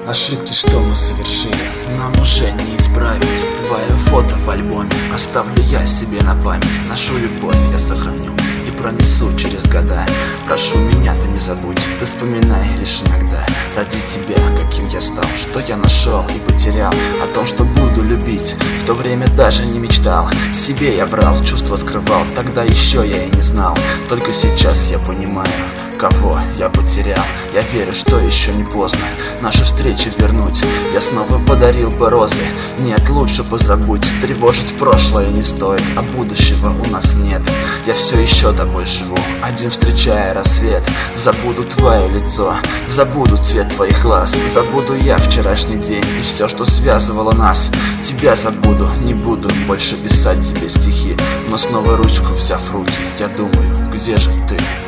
Ошибки, что мы совершили, нам уже не исправить. Твое фото в альбоме оставлю я себе на память. Нашу любовь я сохраню и пронесу через года. Прошу, меня ты не забудь, ты вспоминай лишь иногда. Ради тебя, каким я стал, что я нашел и потерял. О том, что буду любить, в то время даже не мечтал. Себе я врал, чувства скрывал, тогда еще я и не знал. Только сейчас я понимаю, кого я потерял. Я верю, что еще не поздно наши встречи вернуть. Я снова подарил бы розы, нет, лучше позабудь. Тревожить прошлое не стоит, а будущего у нас нет. Я все еще тобой живу, один встречая рассвет. Забуду твое лицо, забуду цвет твоих глаз. Забуду я вчерашний день и все, что связывало нас. Тебя забуду, не буду больше писать тебе стихи. Но снова ручку взяв в руки, я думаю, где же ты?